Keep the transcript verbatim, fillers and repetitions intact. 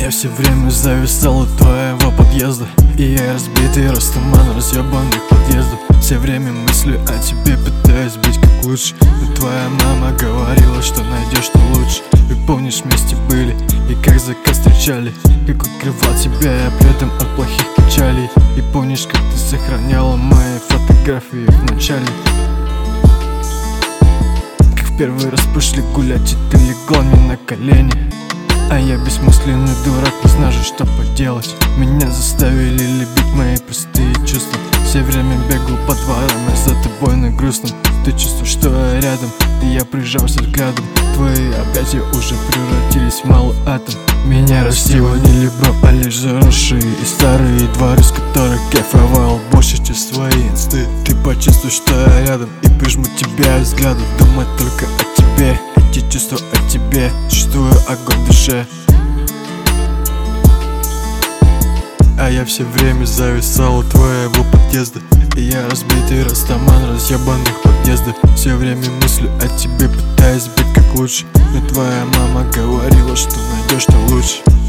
я все время зависал от твоего подъезда, и я разбитый растаман разъебанных подъездов. Все время мыслю о тебе, пытаюсь быть как лучше, но твоя мама говорила, что найдешь ты лучше. И помнишь, вместе были, и как закат встречали, как укрывал тебя я при этом от плохих печалей. И помнишь, как ты сохраняла мои фотографии в начале, как в первый раз пошли гулять, и ты легла мне на колени. А я бессмысленный дурак, не знаю, что поделать. Меня заставили любить мои простые чувства. Все время бегал по дворам, я за тобой на грустном. Ты чувствуешь, что я рядом, и я прижался взглядом. Твои объятия уже превратились в малый атом. Меня растила не любовь, а лишь заросшие и старые дворы, с которых кайфовал больше, чем свои инсты. Ты почувствуешь, что я рядом, и прижму тебя взглядом. Думать только о тебе, эти чувства о тебе, чувствую огонь в душе. А я все время зависал у твоего подъезда, и я разбитый растаман разъебанных подъездов. Все время мыслю о тебе, пытаюсь быть как лучше, но твоя мама говорила, что найдешь ты лучше.